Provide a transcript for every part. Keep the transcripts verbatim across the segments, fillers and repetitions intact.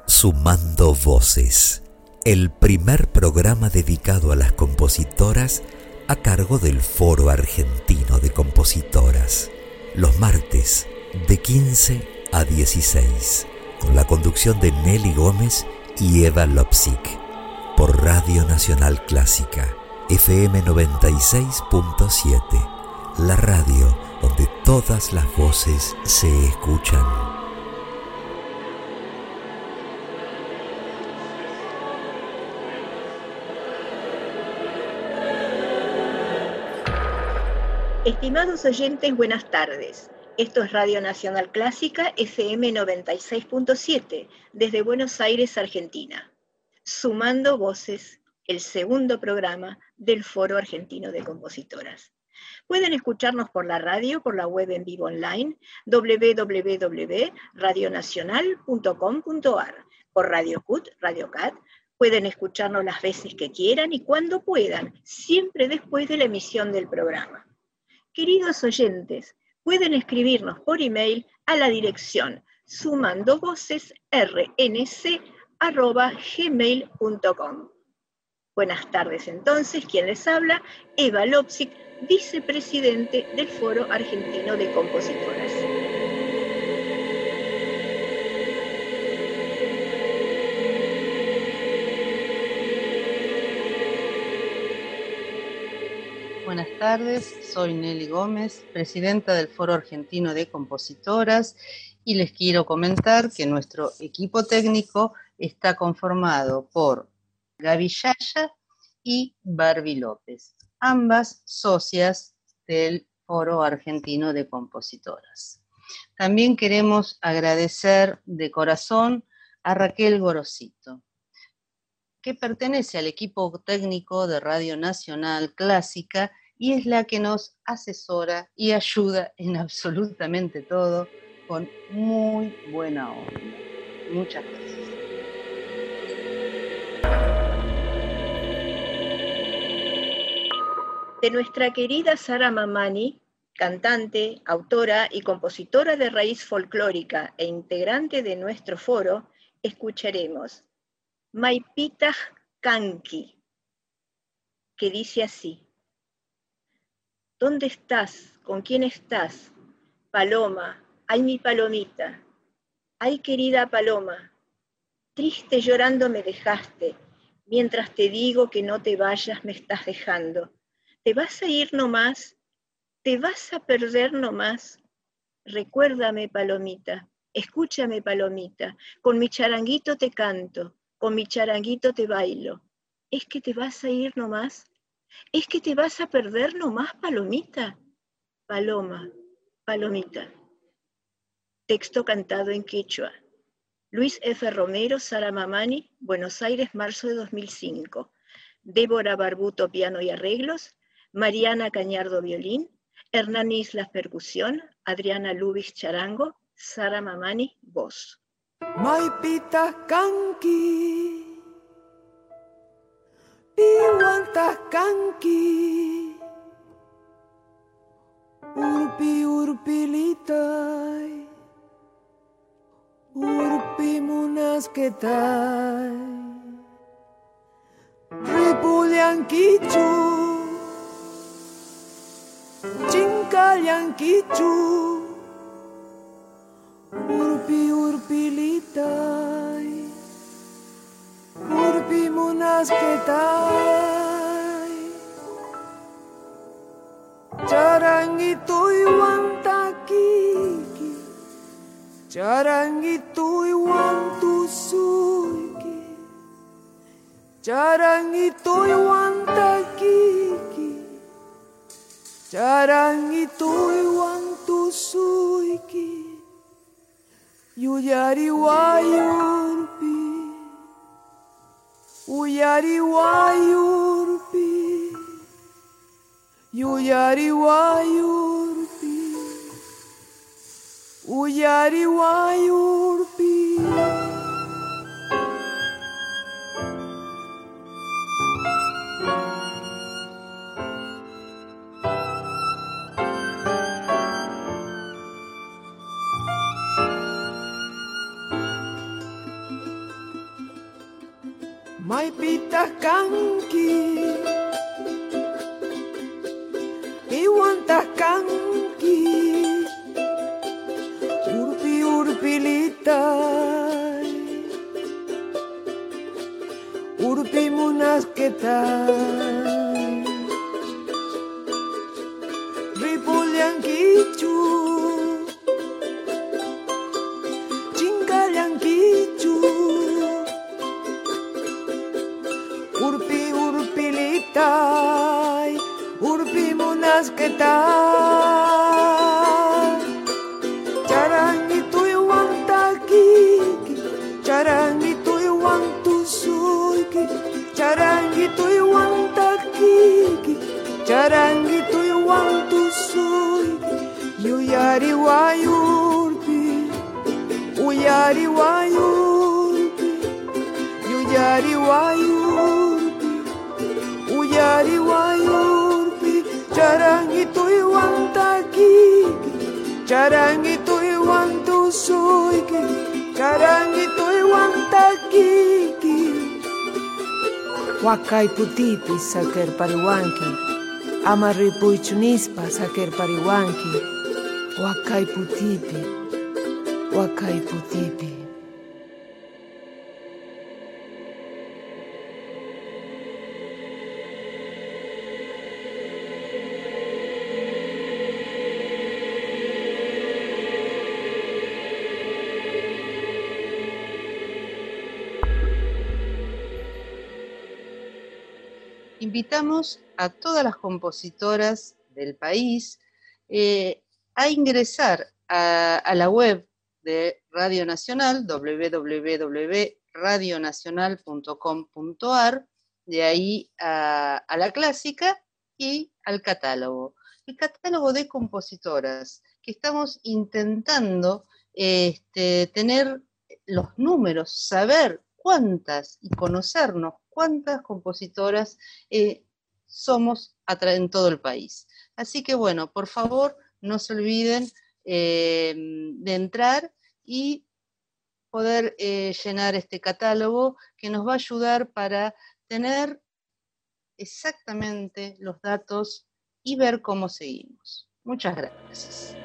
Sumando Voces, el primer programa dedicado a las compositoras a cargo del Foro Argentino de Compositoras, los martes de quince a dieciséis, con la conducción de Nelly Gómez y Eva Lopsic, por Radio Nacional Clásica, F M noventa y seis punto siete, la radio donde todas las voces se escuchan. Estimados oyentes, buenas tardes. Esto es Radio Nacional Clásica, F M noventa y seis punto siete, desde Buenos Aires, Argentina. Sumando Voces, el segundo programa del Foro Argentino de Compositoras. Pueden escucharnos por la radio, por la web en vivo online, doble u doble u doble u punto radio nacional punto com punto a r, por Radio Cut, Radio Cat. Pueden escucharnos las veces que quieran y cuando puedan, siempre después de la emisión del programa. Queridos oyentes, pueden escribirnos por email a la dirección sumandovocesrnc arroba gmail punto com. Buenas tardes entonces, quien les habla, Eva Lopsic, vicepresidente del Foro Argentino de Compositoras. Buenas tardes, soy Nelly Gómez, presidenta del Foro Argentino de Compositoras, y les quiero comentar que nuestro equipo técnico está conformado por Gaby Yaya y Barbie López, ambas socias del Foro Argentino de Compositoras. También queremos agradecer de corazón a Raquel Gorosito, que pertenece al equipo técnico de Radio Nacional Clásica y es la que nos asesora y ayuda en absolutamente todo con muy buena onda. Muchas gracias. De nuestra querida Sara Mamani, cantante, autora y compositora de raíz folclórica e integrante de nuestro foro, escucharemos Maipitaj Kanki, que dice así: ¿dónde estás? ¿Con quién estás? Paloma, ay mi palomita, ay querida paloma, triste llorando me dejaste, mientras te digo que no te vayas me estás dejando. ¿Te vas a ir nomás? ¿Te vas a perder nomás? Recuérdame, palomita, escúchame, palomita, con mi charanguito te canto, con mi charanguito te bailo. ¿Es que te vas a ir nomás? ¿Es que te vas a perder nomás, palomita? Paloma, palomita. Texto cantado en quechua. Luis F. Romero, Sara Mamani, Buenos Aires, marzo de dos mil cinco. Débora Barbuto, piano y arreglos. Mariana Cañardo, violín. Hernán Islas, percusión. Adriana Lubis, charango. Sara Mamani, voz. Maipita kanki, piwanta kanki, urpi urpilitai, urpi munasketai, ripulyankichu, chinkalyankichu, urpi urpilitai, urpi munasketai, charanguito iwantakiki, charanguito iwantusuiki, charanguito iwantakiki, charanguito iwantusuiki. Uyari wayurpi, uyari wayurpi, uyari wayurpi, uyari wayurpi. Maipitas kanki, iwantas kanki, urpi urpilitai, urpi munasketai, ripulyankichu, chingalyankichu. Urpi urpilitai, urpi munasketai, charangitu iwantaki, charangitu iwantusuiki, charangitu iwantaki, charangitu iwantusuiki, yuyari wayurpi, uyari wayurpi, yuyari wayurpi. Uyari wayurpi, charangitu iwantaki, charangitu iwantusuiki, charangitu iwantaki. Wakay putipi saker pariwanki, amarripuy chunispa saker pariwanki. Wakay putipi, wakay putipi. Invitamos a todas las compositoras del país eh, a ingresar a, a la web de Radio Nacional, doble u doble u doble u punto radio nacional punto com punto a r, de ahí a, a la clásica y al catálogo. El catálogo de compositoras, que estamos intentando este, tener los números, saber cuántas y conocernos cuántas compositoras eh, somos en todo el país. Así que bueno, por favor, no se olviden eh, de entrar y poder eh, llenar este catálogo que nos va a ayudar para tener exactamente los datos y ver cómo seguimos. Muchas gracias.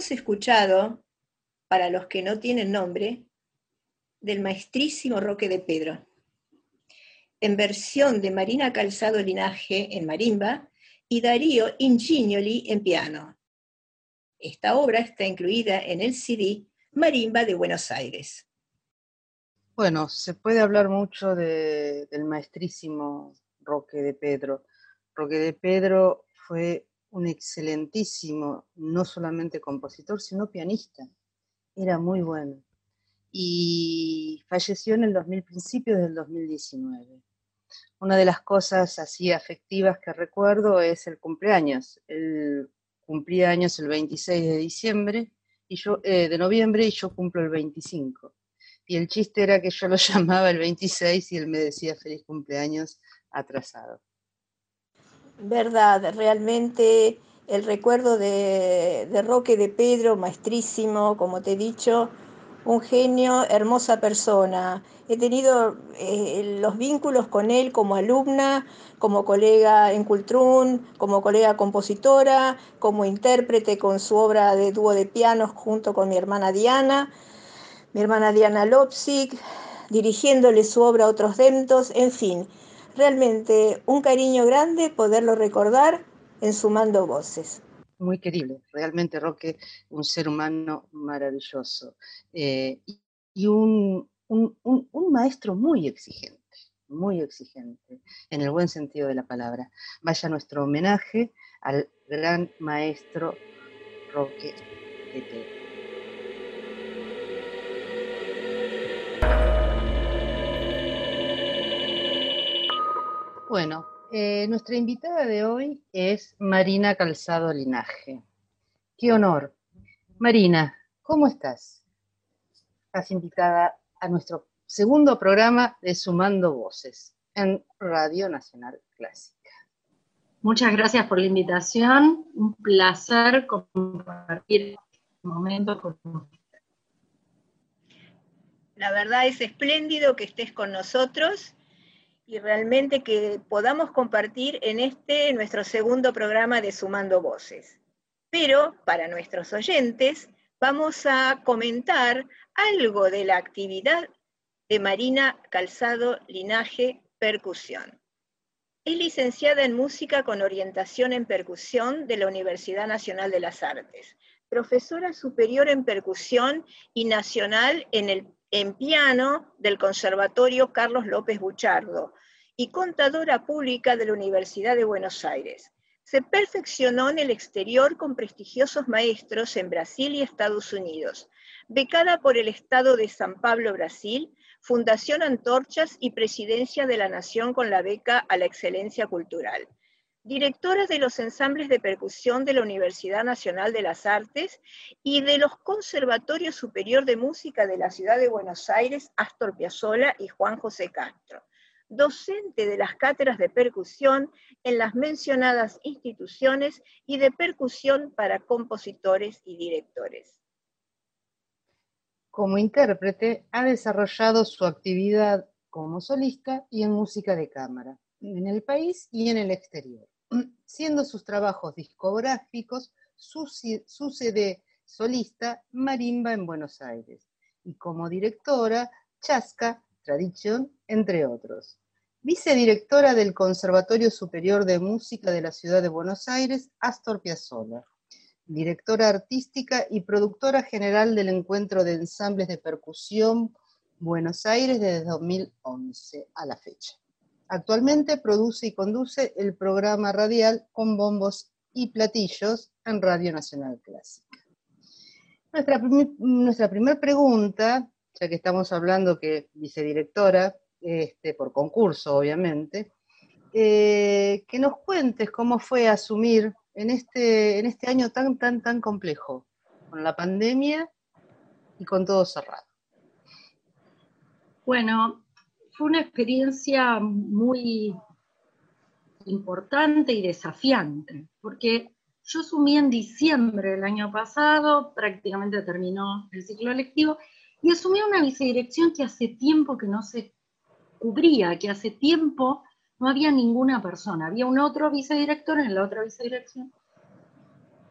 hemos escuchado, para los que no tienen nombre, del maestrísimo Roque de Pedro, en versión de Marina Calzado Linaje en marimba y Darío Ingignoli en piano. Esta obra está incluida en el C D Marimba de Buenos Aires. Bueno, se puede hablar mucho de, del maestrísimo Roque de Pedro. Roque de Pedro fue un excelentísimo, no solamente compositor, sino pianista. Era muy bueno. Y falleció en el dos mil, principios del dos mil diecinueve. Una de las cosas así afectivas que recuerdo es el cumpleaños. Él cumplía años el veintiséis de diciembre, y yo, eh, de noviembre, y yo cumplo el veinticinco. Y el chiste era que yo lo llamaba el veintiséis y él me decía feliz cumpleaños atrasado. Verdad, realmente el recuerdo de, de Roque de Pedro, maestrísimo, como te he dicho, un genio, hermosa persona. He tenido eh, los vínculos con él como alumna, como colega en Cultrún, como colega compositora, como intérprete con su obra de dúo de pianos junto con mi hermana Diana, mi hermana Diana Lopsik, dirigiéndole su obra a otros dentos, en fin. Realmente un cariño grande poderlo recordar en Sumando Voces. Muy querible, realmente Roque, un ser humano maravilloso, eh, y, y un, un, un, un maestro muy exigente, muy exigente, en el buen sentido de la palabra. Vaya nuestro homenaje al gran maestro Roque de Pedro. Bueno, eh, nuestra invitada de hoy es Marina Calzado Linaje. ¡Qué honor! Marina, ¿cómo estás? Estás invitada a nuestro segundo programa de Sumando Voces en Radio Nacional Clásica. Muchas gracias por la invitación. Un placer compartir este momento con ustedes. La verdad es espléndido que estés con nosotros y realmente que podamos compartir en este nuestro segundo programa de Sumando Voces. Pero para nuestros oyentes vamos a comentar algo de la actividad de Marina Calzado Linaje Percusión. Es licenciada en Música con orientación en Percusión de la Universidad Nacional de las Artes, profesora superior en Percusión y nacional en, el, en Piano del Conservatorio Carlos López Buchardo y contadora pública de la Universidad de Buenos Aires. Se perfeccionó en el exterior con prestigiosos maestros en Brasil y Estados Unidos. Becada por el Estado de San Pablo, Brasil, Fundación Antorchas y Presidencia de la Nación con la beca a la excelencia cultural. Directora de los ensambles de percusión de la Universidad Nacional de las Artes y de los Conservatorios Superior de Música de la Ciudad de Buenos Aires, Astor Piazzolla y Juan José Castro. Docente de las cátedras de percusión en las mencionadas instituciones y de percusión para compositores y directores. Como intérprete, ha desarrollado su actividad como solista y en música de cámara, en el país y en el exterior, siendo sus trabajos discográficos su, su C D solista Marimba en Buenos Aires, y como directora Chasca, Tradición, entre otros. Vicedirectora del Conservatorio Superior de Música de la Ciudad de Buenos Aires, Astor Piazzolla. Directora artística y productora general del Encuentro de Ensambles de Percusión Buenos Aires desde dos mil once a la fecha. Actualmente produce y conduce el programa radial Con Bombos y Platillos en Radio Nacional Clásica. Nuestra, nuestra primera pregunta, ya que estamos hablando que vicedirectora, este, por concurso obviamente, eh, que nos cuentes cómo fue asumir en este, en este año tan, tan, tan complejo, con la pandemia y con todo cerrado. Bueno, fue una experiencia muy importante y desafiante, porque yo asumí en diciembre del año pasado, prácticamente terminó el ciclo lectivo, y asumí una vicedirección que hace tiempo que no se cubría, que hace tiempo no había ninguna persona, había un otro vicedirector en la otra vicedirección,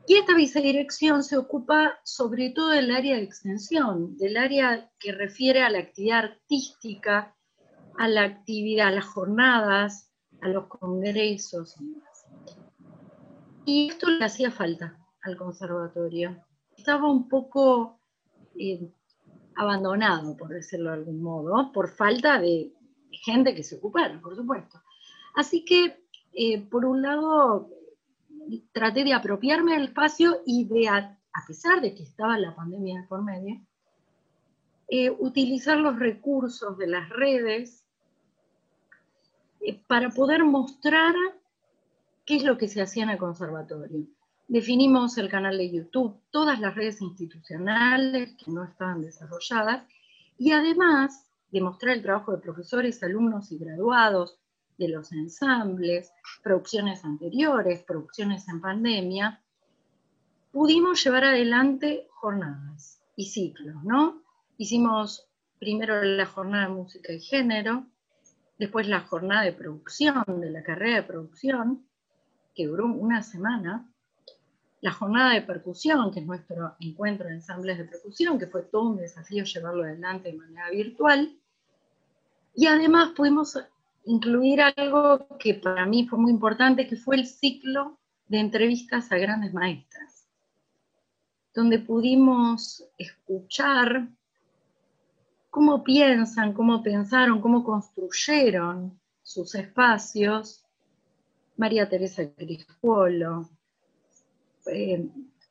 Y esta vicedirección se ocupa sobre todo del área de extensión, del área que refiere a la actividad artística, a la actividad, a las jornadas, a los congresos y demás. Y esto le hacía falta al conservatorio. Estaba un poco eh, abandonado, por decirlo de algún modo, por falta de gente que se ocupara, por supuesto. Así que, eh, por un lado, traté de apropiarme del espacio y de, a, a pesar de que estaba la pandemia por medio, eh, utilizar los recursos de las redes eh, para poder mostrar qué es lo que se hacía en el conservatorio. Definimos el canal de YouTube, todas las redes institucionales que no estaban desarrolladas, y además de mostrar el trabajo de profesores, alumnos y graduados, de los ensambles, producciones anteriores, producciones en pandemia, pudimos llevar adelante jornadas y ciclos, ¿no? Hicimos primero la jornada de música y género, después la jornada de producción, de la carrera de producción, que duró una semana, la jornada de percusión, que es nuestro encuentro de ensambles de percusión, que fue todo un desafío llevarlo adelante de manera virtual, y además pudimos incluir algo que para mí fue muy importante, que fue el ciclo de entrevistas a grandes maestras, donde pudimos escuchar cómo piensan, cómo pensaron, cómo construyeron sus espacios. María Teresa Criscuolo, eh,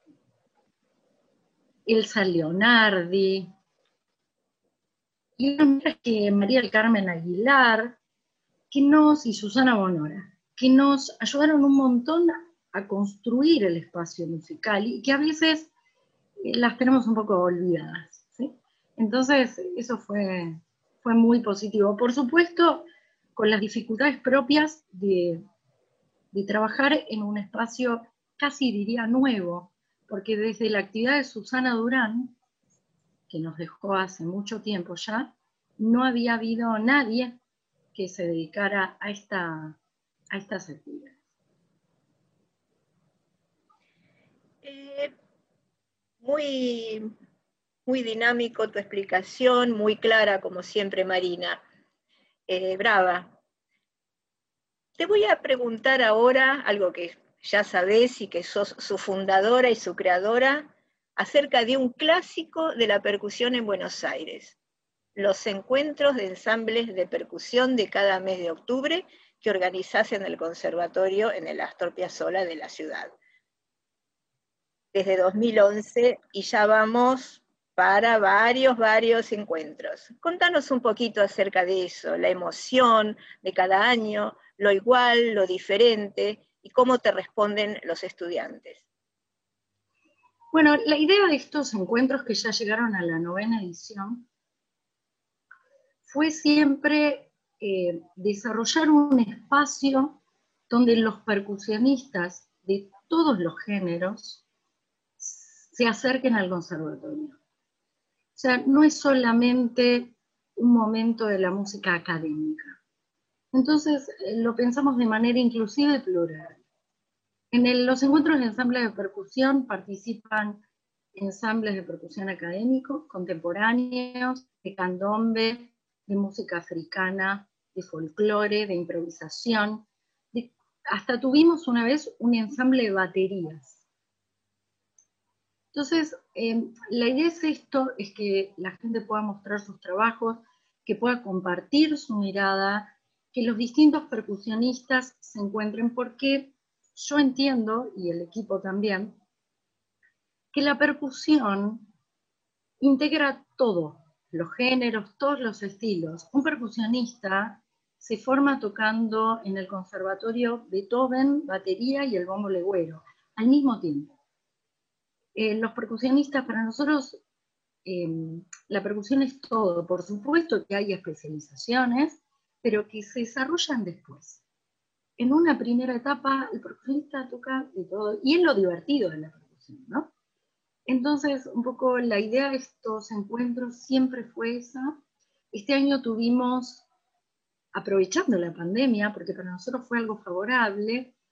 Elsa Leonardi, y que María del Carmen Aguilar, que nos, y Susana Bonora, que nos ayudaron un montón a construir el espacio musical y que a veces eh, las tenemos un poco olvidadas, ¿sí? Entonces, eso fue, fue muy positivo. Por supuesto, con las dificultades propias de, de trabajar en un espacio casi diría nuevo, porque desde la actividad de Susana Durán, que nos dejó hace mucho tiempo ya, no había habido nadie que se dedicara a, esta, a estas actividades. Eh, muy, muy dinámico tu explicación, muy clara como siempre, Marina. Eh, brava. Te voy a preguntar ahora algo que ya sabés y que sos su fundadora y su creadora, acerca de un clásico de la percusión en Buenos Aires, los encuentros de ensambles de percusión de cada mes de octubre que organizás en el conservatorio en el Astor Piazzolla de la ciudad. Desde dos mil once y ya vamos para varios, varios encuentros. Contanos un poquito acerca de eso, la emoción de cada año, lo igual, lo diferente, y cómo te responden los estudiantes. Bueno, la idea de estos encuentros que ya llegaron a la novena edición fue siempre eh, desarrollar un espacio donde los percusionistas de todos los géneros se acerquen al conservatorio. O sea, no es solamente un momento de la música académica. Entonces, eh, lo pensamos de manera inclusiva y plural. En el, los encuentros de ensambles de percusión participan ensambles de percusión académicos, contemporáneos, de candombe, de música africana, de folclore, de improvisación. De, hasta tuvimos una vez un ensamble de baterías. Entonces, eh, la idea es esto, es que la gente pueda mostrar sus trabajos, que pueda compartir su mirada, que los distintos percusionistas se encuentren, porque yo entiendo, y el equipo también, que la percusión integra todo, los géneros, todos los estilos. Un percusionista se forma tocando en el conservatorio Beethoven, batería y el bombo legüero, al mismo tiempo. Eh, los percusionistas, para nosotros, eh, la percusión es todo. Por supuesto que hay especializaciones, pero que se desarrollan después. En una primera etapa, el percusionista toca de todo, y es lo divertido de la percusión, ¿no? Entonces, un poco la idea de estos encuentros siempre fue esa. Este año tuvimos, aprovechando la pandemia, porque para nosotros fue algo favorable,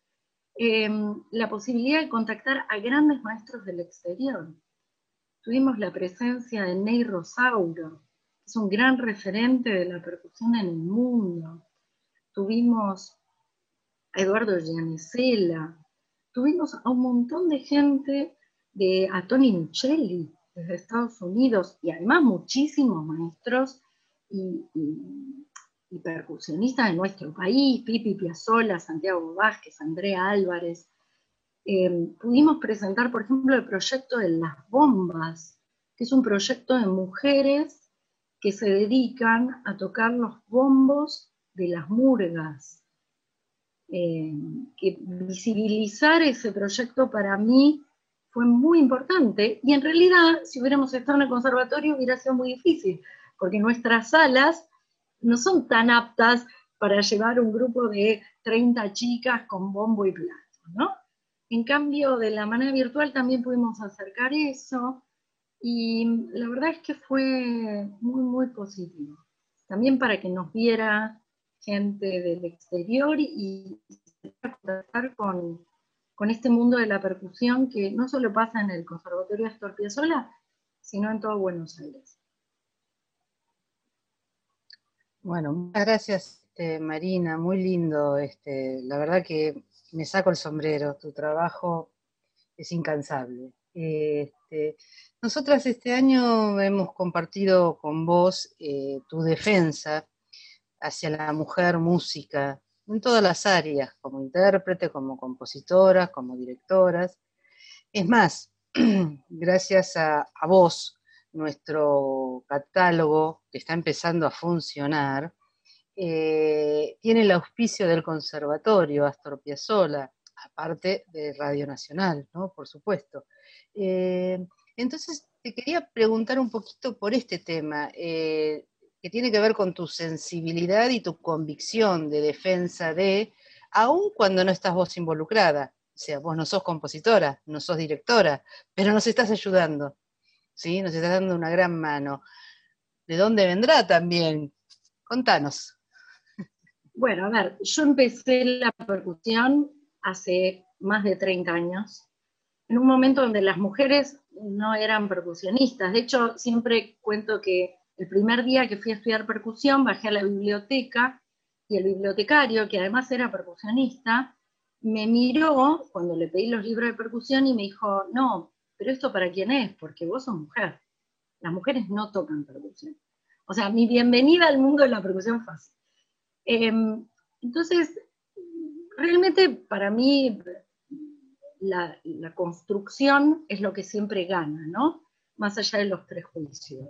eh, la posibilidad de contactar a grandes maestros del exterior. Tuvimos la presencia de Ney Rosauro, que es un gran referente de la percusión en el mundo. Tuvimos a Eduardo Gianicella, tuvimos a un montón de gente, de, a Tony Micheli, desde Estados Unidos, y además muchísimos maestros y, y, y percusionistas de nuestro país, Pipi Piazzolla, Santiago Vázquez, Andrea Álvarez. Eh, pudimos presentar, por ejemplo, el proyecto de Las Bombas, que es un proyecto de mujeres que se dedican a tocar los bombos de las murgas. Eh, que visibilizar ese proyecto para mí fue muy importante, y en realidad si hubiéramos estado en el conservatorio hubiera sido muy difícil, porque nuestras salas no son tan aptas para llevar un grupo de treinta chicas con bombo y plato, ¿no? En cambio, de la manera virtual también pudimos acercar eso, y la verdad es que fue muy, muy positivo. También para que nos viera gente del exterior y contactar con, con este mundo de la percusión que no solo pasa en el Conservatorio Astor Piazzolla, sino en todo Buenos Aires. Bueno, muchas gracias, este, Marina, muy lindo. Este, la verdad que me saco el sombrero, tu trabajo es incansable. Este, nosotras este año hemos compartido con vos eh, tu defensa hacia la mujer música, en todas las áreas, como intérprete, como compositoras, como directoras. Es más, gracias a, a vos, nuestro catálogo, que está empezando a funcionar, eh, tiene el auspicio del Conservatorio Astor Piazzolla, aparte de Radio Nacional, ¿no? Por supuesto. Eh, entonces, te quería preguntar un poquito por este tema, eh, que tiene que ver con tu sensibilidad y tu convicción de defensa de, aun cuando no estás vos involucrada, o sea, vos no sos compositora, no sos directora, pero nos estás ayudando, ¿sí? Nos estás dando una gran mano. ¿De dónde vendrá también? Contanos. Bueno, a ver, yo empecé la percusión hace más de treinta años, en un momento donde las mujeres no eran percusionistas. De hecho, siempre cuento que el primer día que fui a estudiar percusión, bajé a la biblioteca, y el bibliotecario, que además era percusionista, me miró cuando le pedí los libros de percusión y me dijo, no, pero ¿esto para quién es? Porque vos sos mujer. Las mujeres no tocan percusión. O sea, mi bienvenida al mundo de la percusión fue así. Eh, entonces, realmente para mí la, la construcción es lo que siempre gana, ¿no? Más allá de los prejuicios.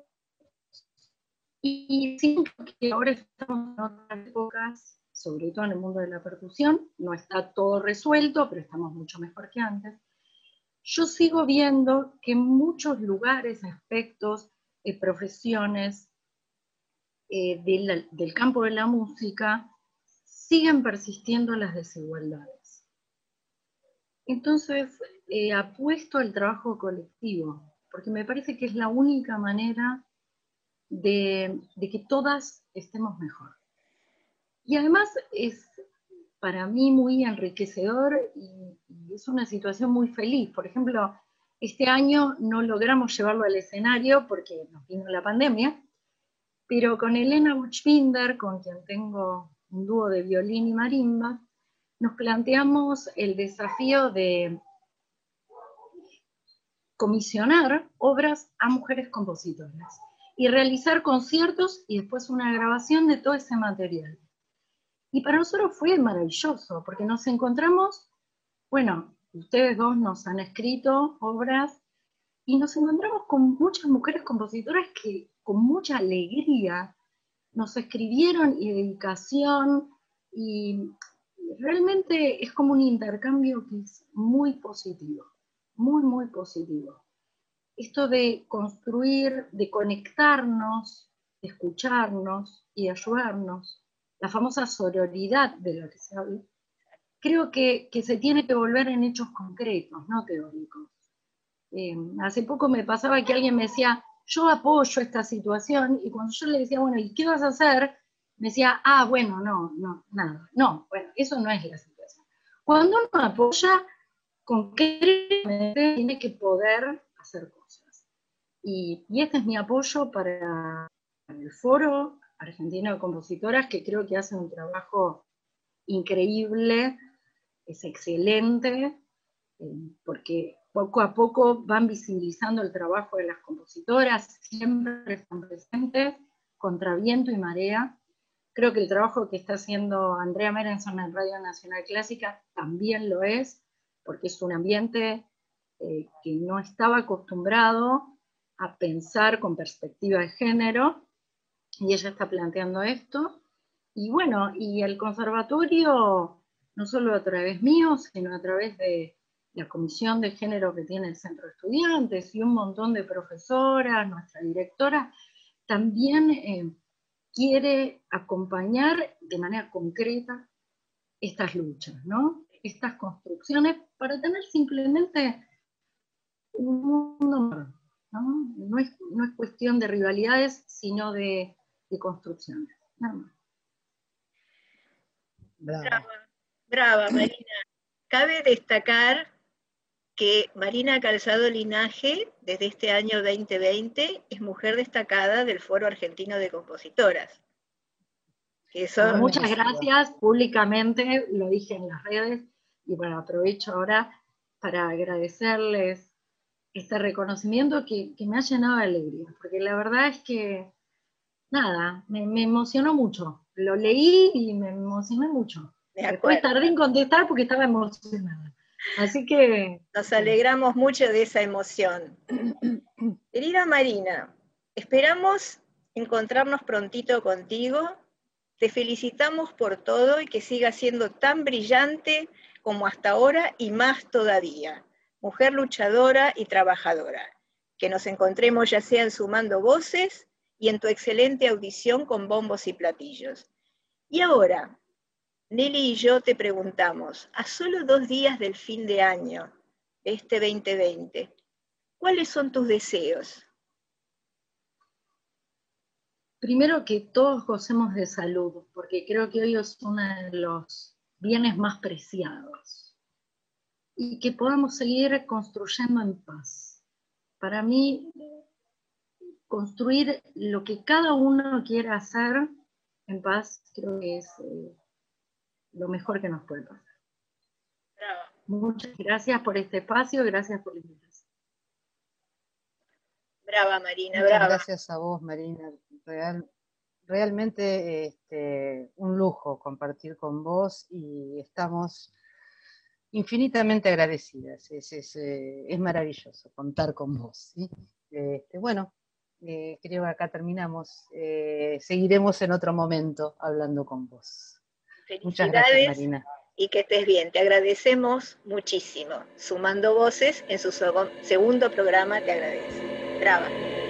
Y siento que ahora estamos en otras épocas, sobre todo en el mundo de la percusión, no está todo resuelto, pero estamos mucho mejor que antes. Yo sigo viendo que en muchos lugares, aspectos, eh, profesiones eh, de la, del campo de la música, siguen persistiendo las desigualdades. Entonces, eh, apuesto al trabajo colectivo, porque me parece que es la única manera de, de que todas estemos mejor. Y además es para mí muy enriquecedor y, y es una situación muy feliz. Por ejemplo, este año no logramos llevarlo al escenario porque nos vino la pandemia, pero con Elena Buchbinder, con quien tengo un dúo de violín y marimba, nos planteamos el desafío de comisionar obras a mujeres compositoras y realizar conciertos y después una grabación de todo ese material. Y para nosotros fue maravilloso, porque nos encontramos, bueno, ustedes dos nos han escrito obras, y nos encontramos con muchas mujeres compositoras que con mucha alegría nos escribieron y dedicación, y realmente es como un intercambio que es muy positivo, muy, muy positivo. Esto de construir, de conectarnos, de escucharnos y de ayudarnos, la famosa sororidad de la que se habla, creo que, que se tiene que volver en hechos concretos, no teóricos. Eh, hace poco me pasaba que alguien me decía, yo apoyo esta situación, y cuando yo le decía, bueno, ¿y qué vas a hacer? Me decía, ah, bueno, no, no, nada. No, bueno, eso no es la situación. Cuando uno apoya, concretamente tiene que poder hacer cosas. Y, y este es mi apoyo para el Foro Argentino de Compositoras, que creo que hace un trabajo increíble, es excelente, eh, porque poco a poco van visibilizando el trabajo de las compositoras, siempre están presentes, contra viento y marea. Creo que el trabajo que está haciendo Andrea Merenson en Radio Nacional Clásica también lo es, porque es un ambiente eh, que no estaba acostumbrado a pensar con perspectiva de género, y ella está planteando esto. Y bueno, y el conservatorio, no solo a través mío, sino a través de la comisión de género que tiene el Centro de Estudiantes y un montón de profesoras, nuestra directora, también eh, quiere acompañar de manera concreta estas luchas, ¿no? Estas construcciones para tener simplemente un mundo mejor, ¿no? No es, no es cuestión de rivalidades, sino de, de construcciones, nada más. Brava, brava, Marina. Cabe destacar que Marina Calzado Linaje, desde este año veinte veinte, es mujer destacada del Foro Argentino de Compositoras. Eso, bueno, muchas gracias, públicamente lo dije en las redes, y bueno, aprovecho ahora para agradecerles este reconocimiento que, que me ha llenado de alegría, porque la verdad es que, nada, me, me emocionó mucho. Lo leí y me emocioné mucho. Después tardé en contestar porque estaba emocionada. Así que... Nos alegramos mucho de esa emoción. Querida Marina, esperamos encontrarnos prontito contigo. Te felicitamos por todo y que sigas siendo tan brillante como hasta ahora y más todavía. Mujer luchadora y trabajadora. Que nos encontremos ya sea en Sumando Voces y en tu excelente audición con bombos y platillos. Y ahora, Nelly y yo te preguntamos, a solo dos días del fin de año, de este veinte veinte, ¿cuáles son tus deseos? Primero, que todos gocemos de salud, porque creo que hoy es uno de los bienes más preciados. Y que podamos seguir construyendo en paz. Para mí, construir lo que cada uno quiera hacer en paz, creo que es eh, lo mejor que nos puede pasar. Bravo. Muchas gracias por este espacio, gracias por la invitación. Brava, Marina, Muchas brava. Gracias a vos, Marina. Real, realmente este, un lujo compartir con vos y estamos infinitamente agradecidas. Es, es, es maravilloso contar con vos, ¿sí? Este, bueno, eh, creo que acá terminamos. Eh, seguiremos en otro momento hablando con vos. Muchas gracias, Marina. Y que estés bien. Te agradecemos muchísimo. Sumando Voces, en su segundo programa, te agradece. Brava.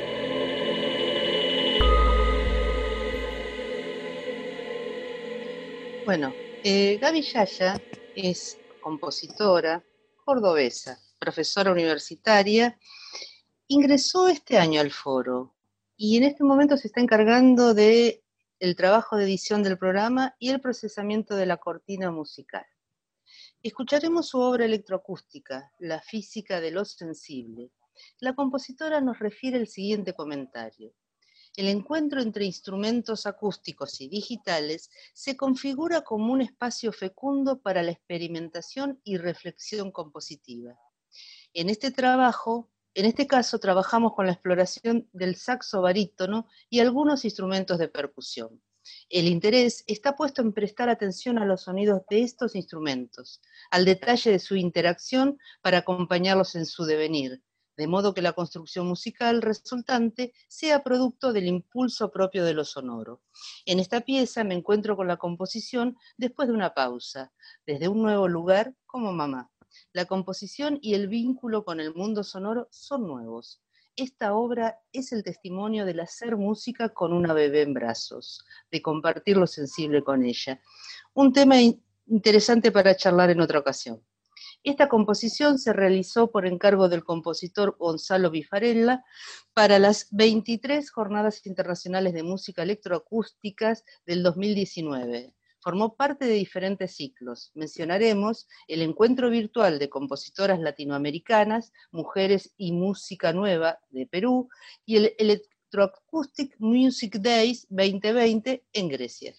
Bueno, eh, Gaby Yaya es compositora cordobesa, profesora universitaria. Ingresó este año al foro y en este momento se está encargando de el trabajo de edición del programa y el procesamiento de la cortina musical. Escucharemos su obra electroacústica, La física de lo sensible. La compositora nos refiere el siguiente comentario. El encuentro entre instrumentos acústicos y digitales se configura como un espacio fecundo para la experimentación y reflexión compositiva. En este trabajo, en este caso, trabajamos con la exploración del saxo barítono y algunos instrumentos de percusión. El interés está puesto en prestar atención a los sonidos de estos instrumentos, al detalle de su interacción para acompañarlos en su devenir, de modo que la construcción musical resultante sea producto del impulso propio de lo sonoro. En esta pieza me encuentro con la composición después de una pausa, desde un nuevo lugar como mamá. La composición y el vínculo con el mundo sonoro son nuevos. Esta obra es el testimonio del hacer música con una bebé en brazos, de compartir lo sensible con ella. Un tema interesante para charlar en otra ocasión. Esta composición se realizó por encargo del compositor Gonzalo Bifarella para las veintitrés Jornadas Internacionales de Música Electroacústicas del dos mil diecinueve, formó parte de diferentes ciclos. Mencionaremos el Encuentro Virtual de Compositoras Latinoamericanas, Mujeres y Música Nueva de Perú, y el Electroacoustic Music Days veinte veinte en Grecia.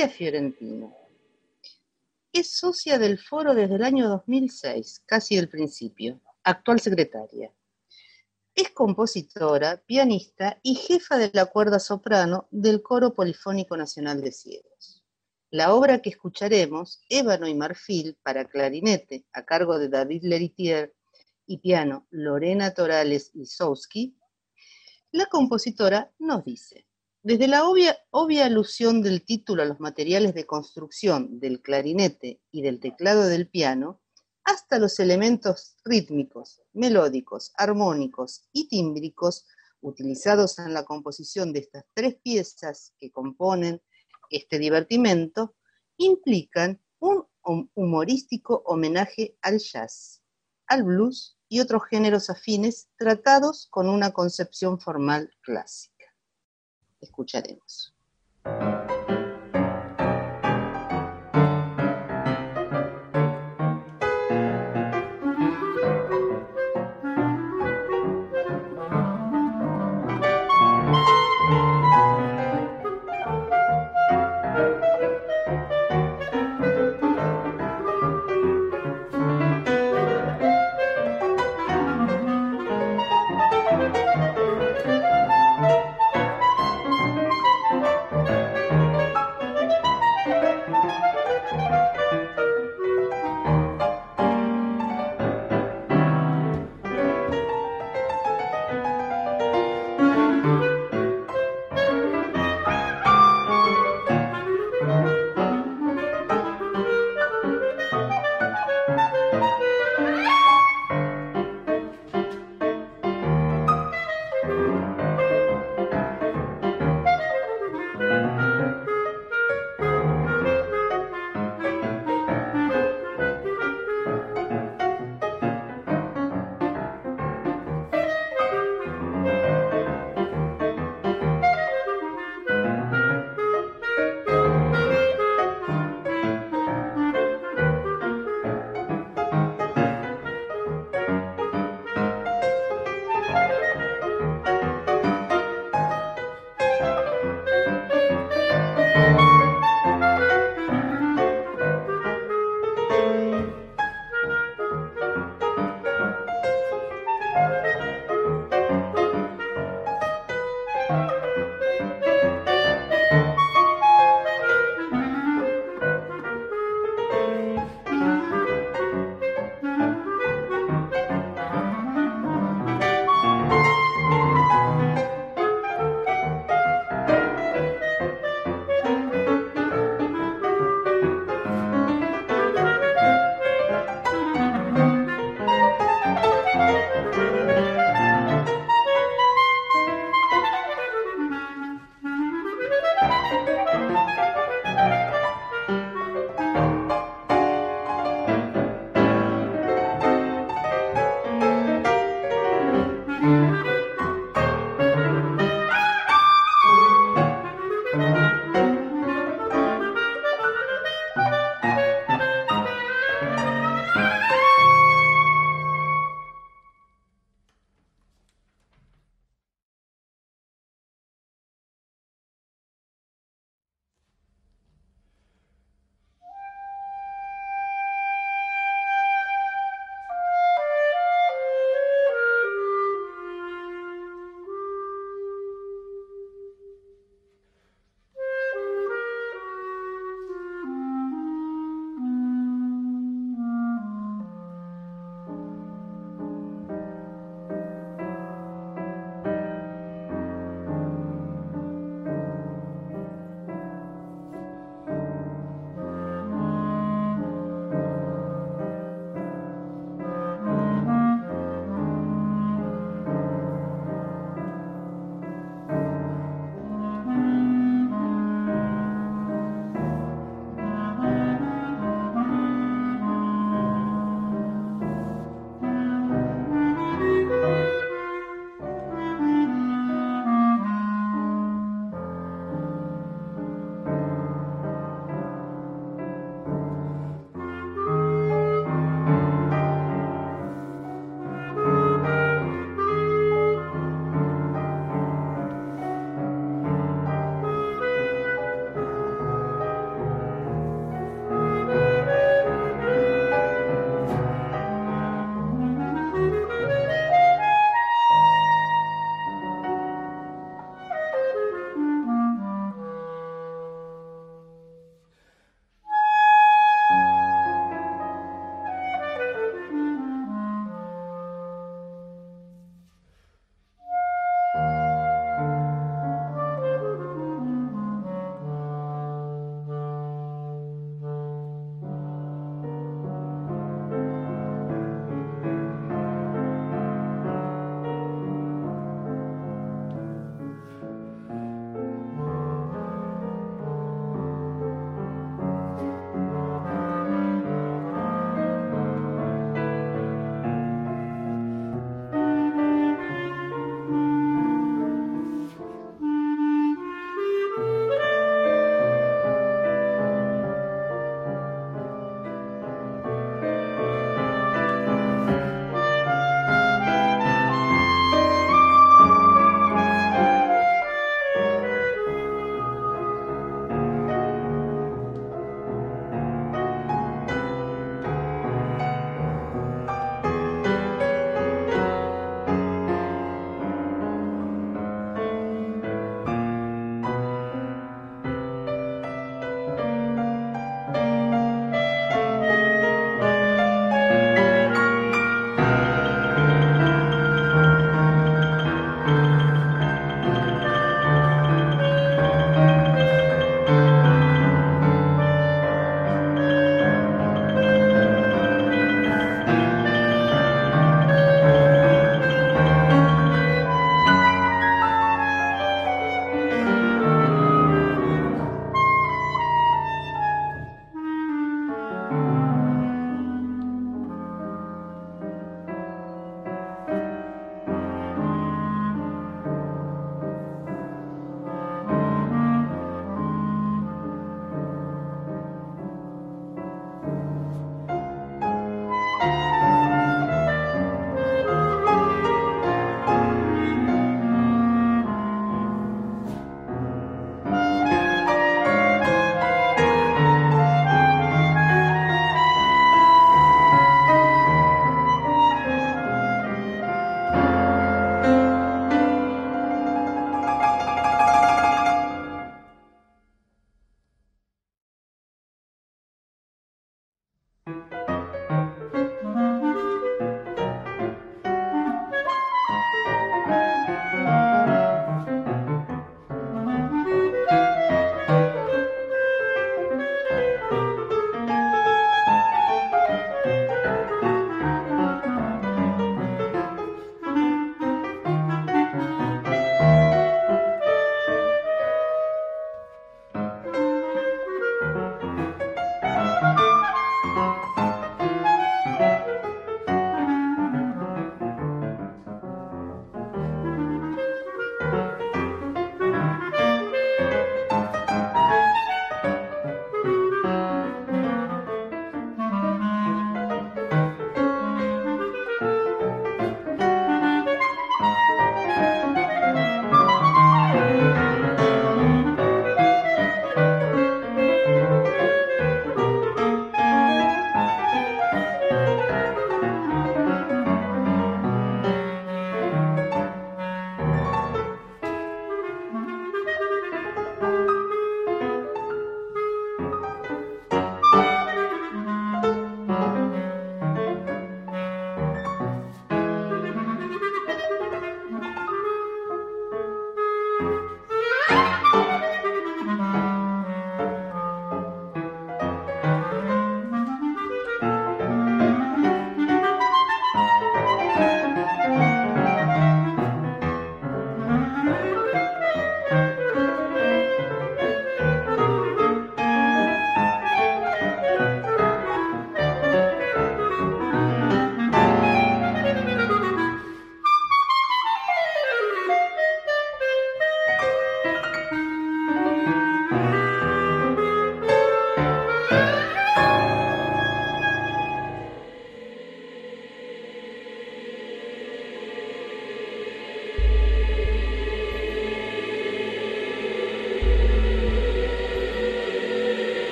María Fiorentino. Es socia del foro desde el año dos mil seis, casi del principio, actual secretaria. Es compositora, pianista y jefa de la cuerda soprano del Coro Polifónico Nacional de Ciegos. La obra que escucharemos, Ébano y Marfil, para clarinete, a cargo de David Leritier, y piano, Lorena Torales Lisowski, la compositora nos dice: desde la obvia, obvia alusión del título a los materiales de construcción del clarinete y del teclado del piano, hasta los elementos rítmicos, melódicos, armónicos y tímbricos utilizados en la composición de estas tres piezas que componen este divertimento, implican un humorístico homenaje al jazz, al blues y otros géneros afines tratados con una concepción formal clásica. Escucharemos.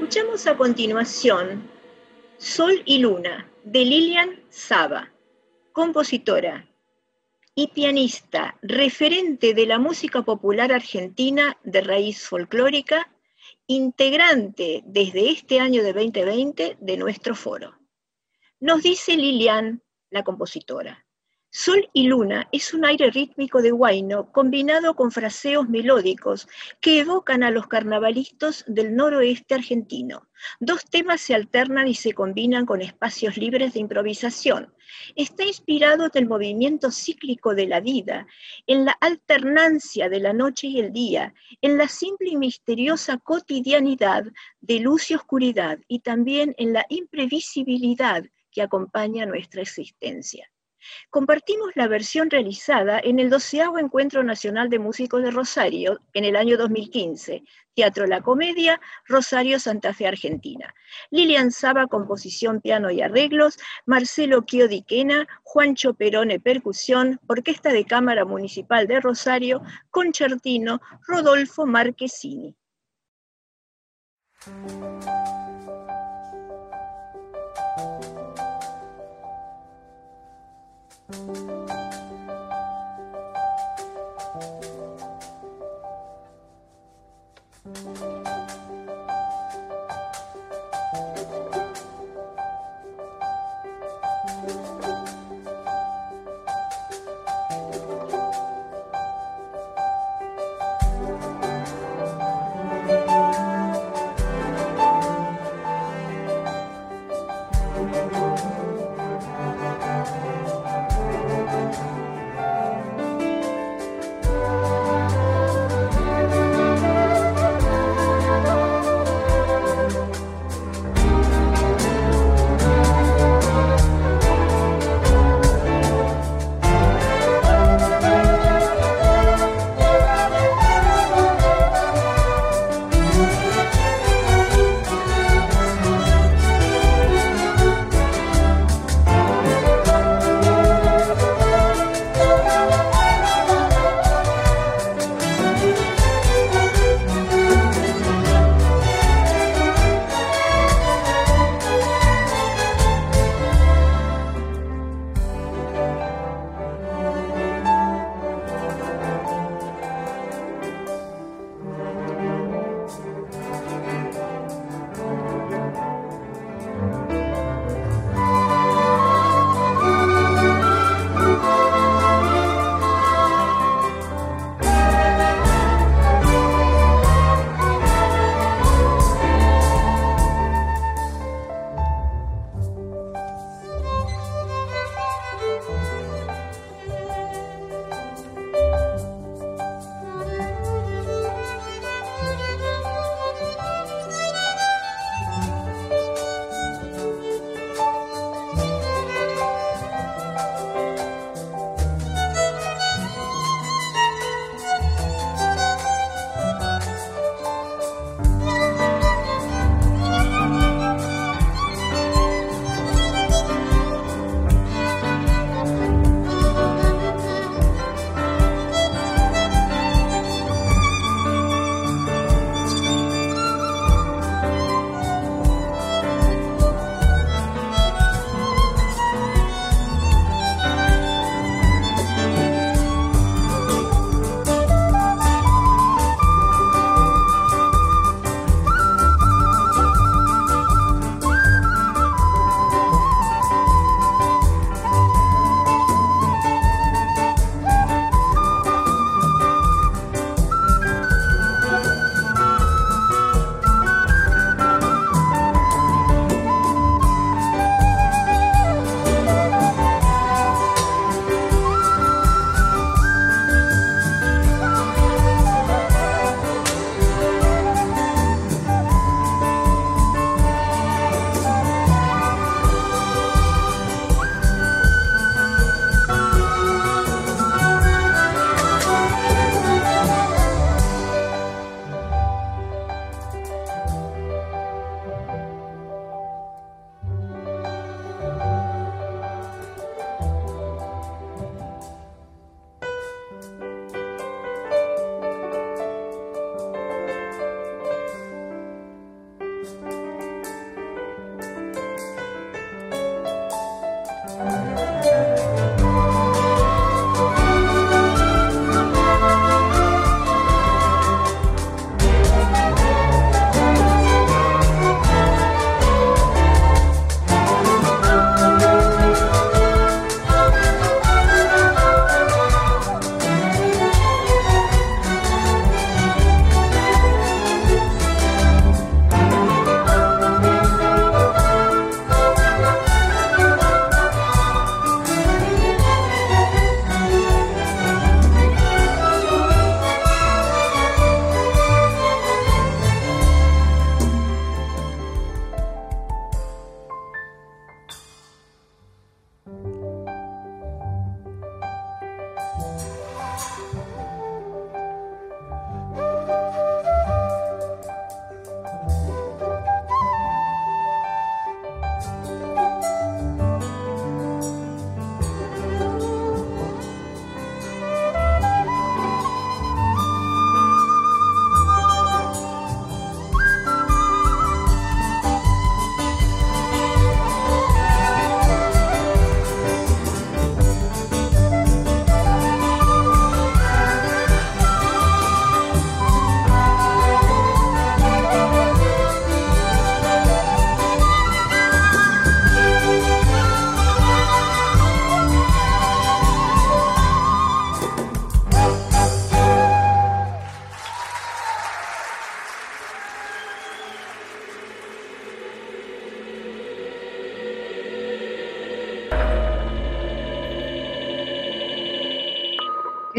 Escuchamos a continuación Sol y Luna, de Lilian Saba, compositora y pianista, referente de la música popular argentina de raíz folclórica, integrante desde este año de veinte veinte de nuestro foro. Nos dice Lilian, la compositora: Sol y Luna es un aire rítmico de huayno combinado con fraseos melódicos que evocan a los carnavalistas del noroeste argentino. Dos temas se alternan y se combinan con espacios libres de improvisación. Está inspirado en el movimiento cíclico de la vida, en la alternancia de la noche y el día, en la simple y misteriosa cotidianidad de luz y oscuridad, y también en la imprevisibilidad que acompaña nuestra existencia. Compartimos la versión realizada en el doceavo Encuentro Nacional de Músicos de Rosario en el año dos mil quince, Teatro La Comedia, Rosario, Santa Fe, Argentina. Lilian Saba, composición, piano y arreglos; Marcelo Chiodiquena, Juancho Perone, percusión; Orquesta de Cámara Municipal de Rosario, concertino, Rodolfo Marchesini.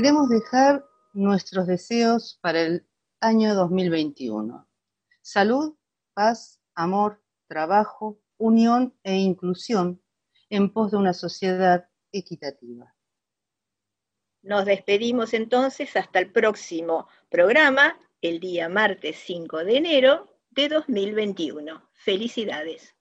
queremos dejar nuestros deseos para el año dos mil veintiuno. Salud, paz, amor, trabajo, unión e inclusión en pos de una sociedad equitativa. Nos despedimos entonces hasta el próximo programa, el día martes cinco de enero de dos mil veintiuno. Felicidades.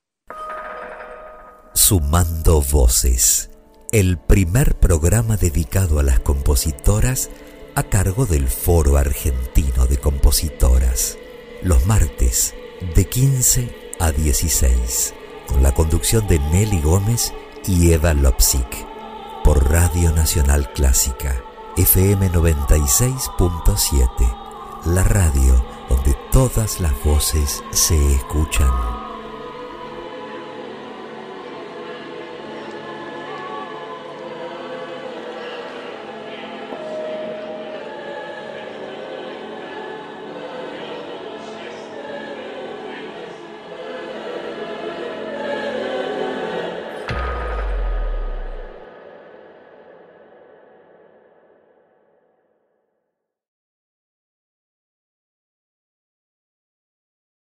Sumando Voces, el primer programa dedicado a las compositoras a cargo del Foro Argentino de Compositoras, los martes de quince a dieciséis, con la conducción de Nelly Gómez y Eva Lopsic, por Radio Nacional Clásica, F M noventa y seis punto siete, la radio donde todas las voces se escuchan.